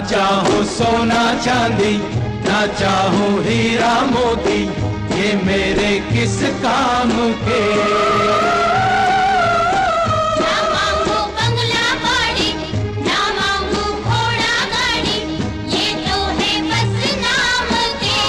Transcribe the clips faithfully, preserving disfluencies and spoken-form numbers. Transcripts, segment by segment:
चाहूं सोना चांदी, ना चाहूं हीरा मोती, ये मेरे किस काम के। ना मांगू बंगला बाड़ी, ना मांगू घोड़ा गाड़ी, ये तो है बस नाम के।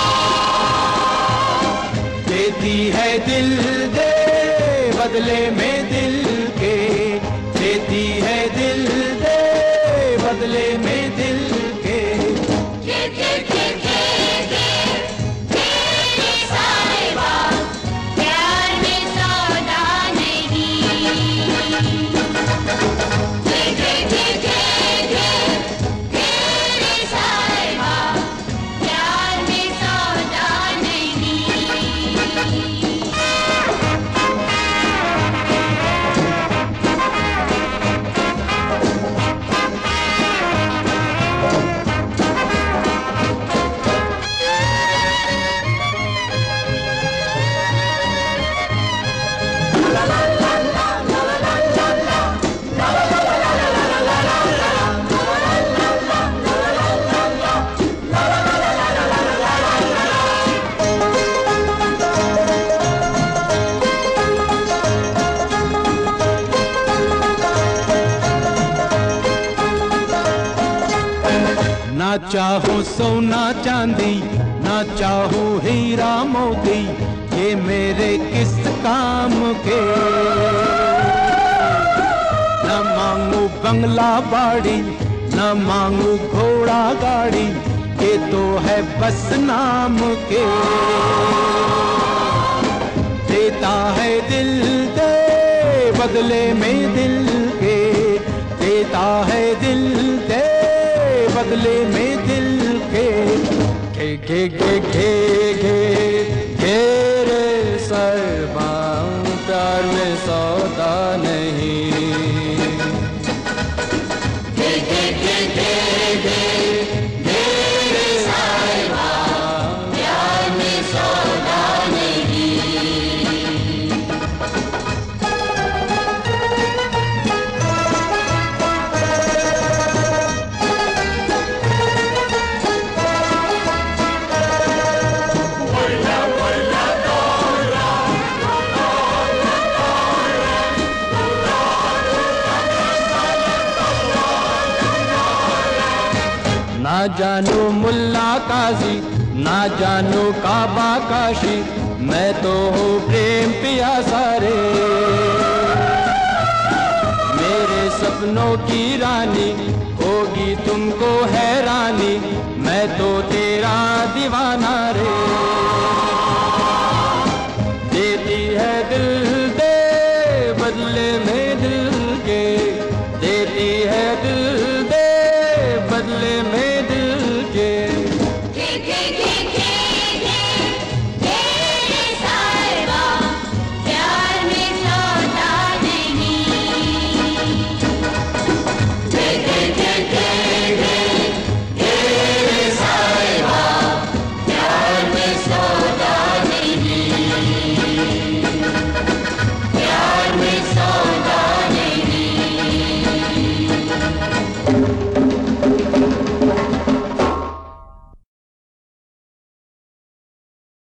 देती है दिल दे बदले में दिल के, देती है दिल दे बदले में दिल के। के के के के के तेरे साहिबा, प्यार में सौदा नहीं। के के के के के तेरे साहिबा, प्यार में सौदा नहीं। ना चाहूं सोना चांदी, ना चाहूं हीरा मोती, ये मेरे किस काम के। न मांगू बंगला बाड़ी, न मांगू घोड़ा गाड़ी, ये तो है बस नाम के। देता है दिल दे बदले में दिल के, देता है दिल दे बदले में दिल के। घे घे घे घे घे घेरे सरबा, प्यार में सौदा नहीं। के के के के के तेरे साहिबा, प्यार में सौदा नहीं। ना जानू मुल्ला काजी, ना जानू काबा काशी, मैं तो हूँ प्रेम पिया सारे। मेरे सपनों की रानी होगी तुमको हैरानी, मैं तो तेरा दीवाना रे। देती है दिल दे बदले में दिल के, देती है दिल